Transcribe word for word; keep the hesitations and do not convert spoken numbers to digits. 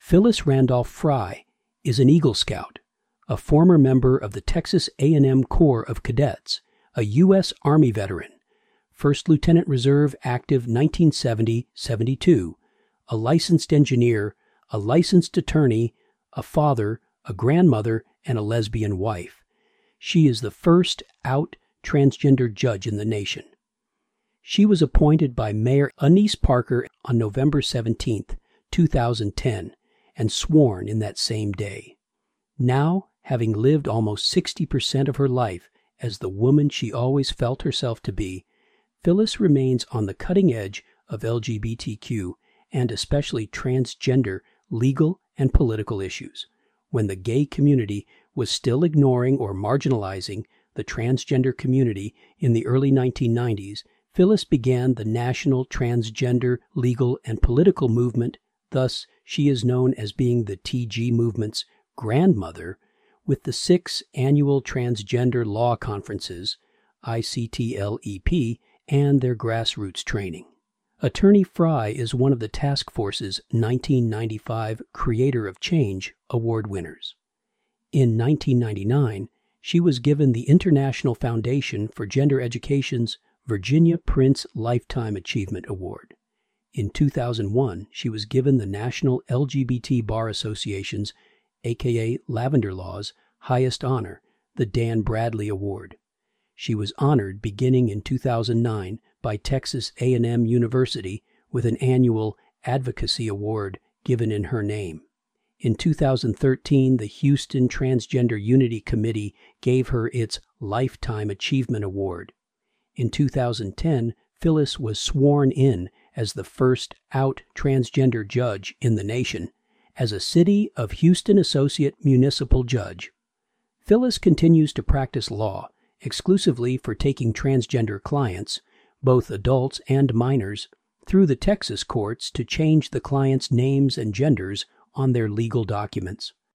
Phyllis Randolph Fry is an Eagle Scout, a former member of the Texas A and M Corps of Cadets, a U S Army veteran, First Lieutenant Reserve active nineteen seventy to seventy-two, a licensed engineer, a licensed attorney, a father, a grandmother, and a lesbian wife. She is the first out transgender judge in the nation. She was appointed by Mayor Annise Parker on November seventeenth, two thousand ten, and sworn in that same day. Now, having lived almost sixty percent of her life as the woman she always felt herself to be, Phyllis remains on the cutting edge of L G B T Q and especially transgender legal and political issues, when the gay community was still ignoring or marginalizing the transgender community in the early nineteen nineties. Phyllis began the national transgender legal and political movement. Thus, she is known as being the T G movement's grandmother, with the six annual transgender law conferences, I C T L E P, and their grassroots training. Attorney Fry is one of the task force's nineteen ninety-five Creator of Change award winners. In nineteen ninety-nine, she was given the International Foundation for Gender Education's Virginia Prince Lifetime Achievement Award. In two thousand one, she was given the National L G B T Bar Association's, aka Lavender Law's, highest honor, the Dan Bradley Award. She was honored beginning in two thousand nine by Texas A and M University with an annual Advocacy Award given in her name. In two thousand thirteen, the Houston Transgender Unity Committee gave her its Lifetime Achievement Award. In two thousand ten, Phyllis was sworn in as the first out transgender judge in the nation as a City of Houston Associate Municipal Judge. Phyllis continues to practice law exclusively for taking transgender clients, both adults and minors, through the Texas courts to change the clients' names and genders on their legal documents.